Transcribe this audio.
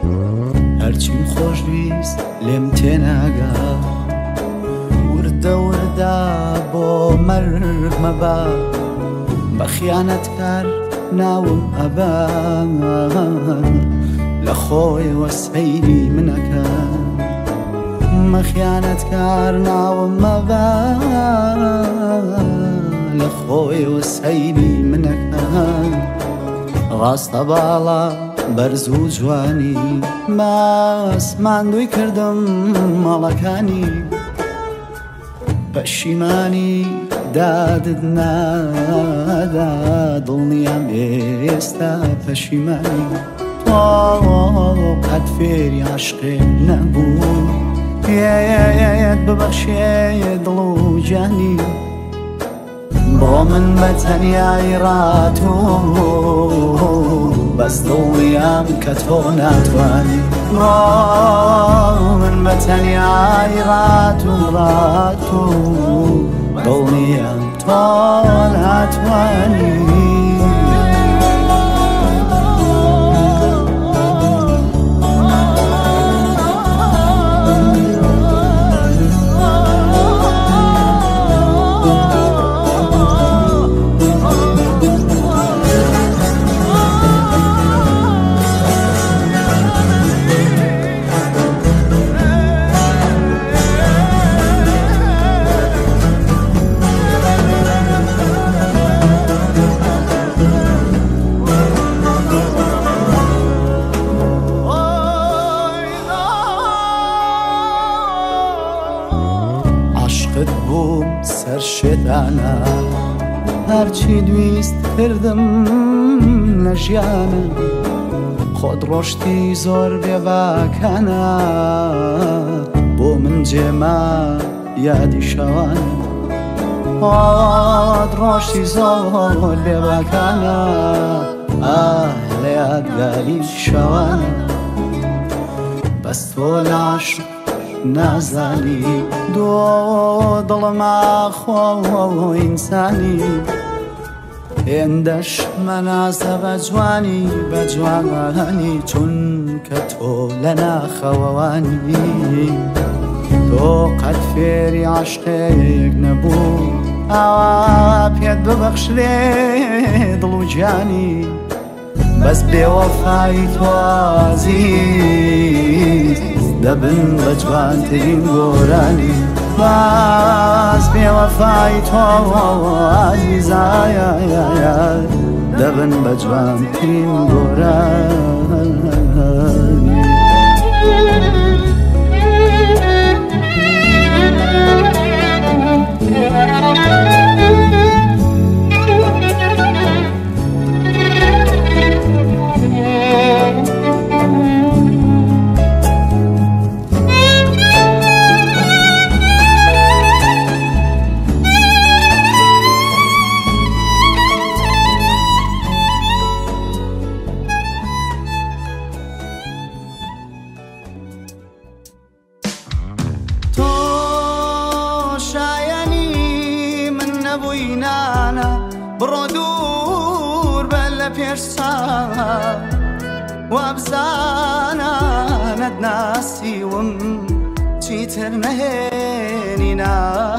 هەرچیم خۆشویست لێم تێناگا وردە وردە بۆ مەرگ مەبا بە خیانەتکار ناوم ئەبا لە خۆی وەسفەیری منەکە مەخیانەتکار ناوم مەبا لە خۆی وەسفەیری منەکە ڕاستە باڵا بەرز و جوانی باس ماندووی کردم ماڵەکانی پەشیمانی دادت نادا دڵنیام ئێستا پەشیمانی تۆ قەت فێری عاشقێ نەبوو پێیەت ببەخشێ دڵ و جانی بۆ من بە تەنیایی ڕاتوو بەس دڵنیام کە تۆ ناتوانی بۆ من بە تەنیایی ڕاتوو دڵنیام تۆ ناتوانی سەر شێتانە هەرچی دویست کردم لە ژیانە خۆت ڕۆشتی زۆر بێباکانە بۆ من جێما یادی شەوانە خۆت ڕۆشتی زۆر بێباکانە لە یادگاری شەوانە بەس تۆ لە عاشق نازانی دۆ دڵما خۆ ئینسانی هێندەش مەناسە بە جوانی بە جوانانی چونکە تۆ لە ناخەوەوانی تۆ قەت فێری عاشقێک نەبوو ئاوا پێت ببەخشرێ دڵ و گیانی بەس بێوەفایی تۆ عەزیز دەبن بە جوانترین گۆرانی باز بێوەفایی تۆ عەزیزایە دەبن بە جوانترین گۆرانی بڕۆ دوور بە لە پێشچاو وابزانە نەتناسیوم چیتر نەهێنی ناو